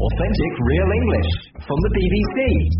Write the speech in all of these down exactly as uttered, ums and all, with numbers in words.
Authentic Real English from the B B C.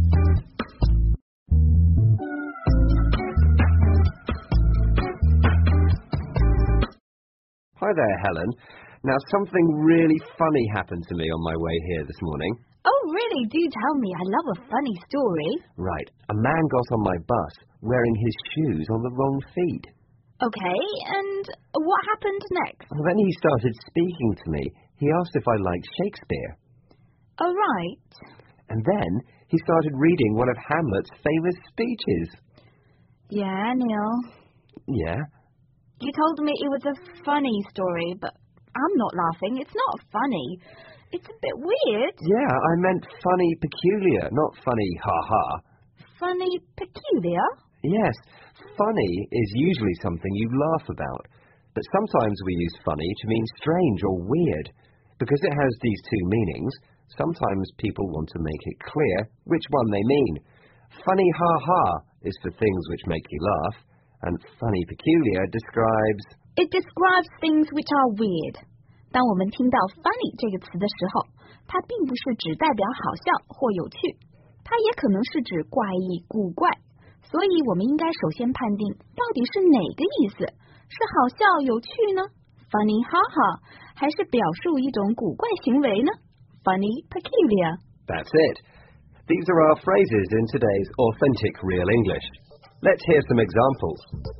Hi there, Helen. Now, something really funny happened to me on my way here this morning. Oh, really? Do tell me. I love a funny story. Right. A man got on my bus wearing his shoes on the wrong feet. Okay, and what happened next? Well, then he started speaking to me. He asked if I liked Shakespeare. Oh, right. And then he started reading one of Hamlet's famous speeches. Yeah, Neil. Yeah? You told me it was a funny story, but I'm not laughing. It's not funny. It's a bit weird. Yeah, I meant funny peculiar, not funny ha-ha. Funny peculiar? Yes, funny is usually something you laugh about, but sometimes we use funny to mean strange or weird. Because it has these two meanings, sometimes people want to make it clear which one they mean. Funny ha-ha is for things which make you laugh, and funny peculiar describes... It describes things which are weird. 当我们听到 funny 这个词的时候，它并不是只代表好笑或有趣，它也可能是指怪异、古怪。所以我们应该首先判定到底是哪个意思，是好笑有趣呢 funny haha 还是表述一种古怪行为呢 funny peculiar. That's it. These are our phrases in today's Authentic Real English. Let's hear some examples.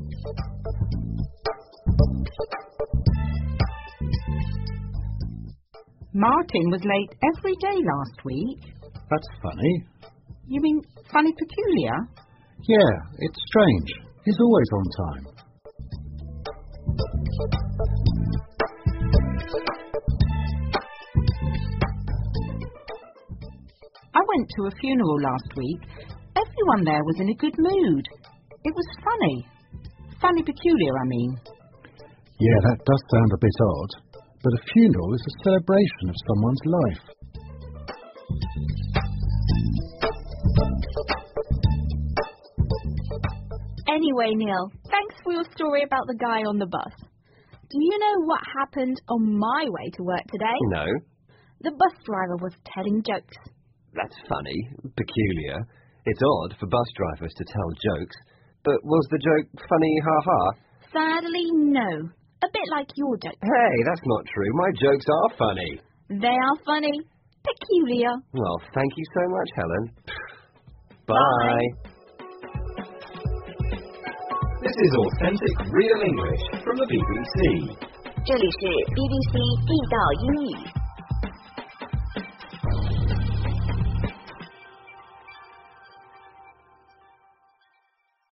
Martin was late every day last week. That's funny. You mean funny peculiar? Yeah, it's strange. He's always on time. I went to a funeral last week. Everyone there was in a good mood. It was funny. Funny peculiar, I mean. Yeah, that does sound a bit odd. But a funeral is a celebration of someone's life. Anyway, Neil, thanks for your story about the guy on the bus. Do you know what happened on my way to work today? No. The bus driver was telling jokes. That's funny, peculiar. It's odd for bus drivers to tell jokes. But was the joke funny ha-ha? Sadly, no. A bit like your joke. Hey, that's not true. My jokes are funny. They are funny. Peculiar. Well, thank you so much, Helen. Bye. Bye. This is Authentic Real English from the B B C. 这里是 B B C 地道英语。